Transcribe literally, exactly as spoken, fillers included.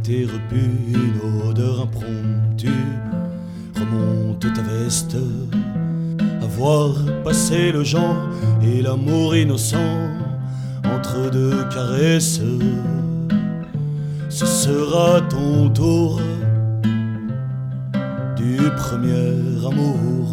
été repu, une odeur impromptue remonte ta veste. Avoir passé le genre et l'amour innocent entre deux caresses, ce sera ton tour du premier amour.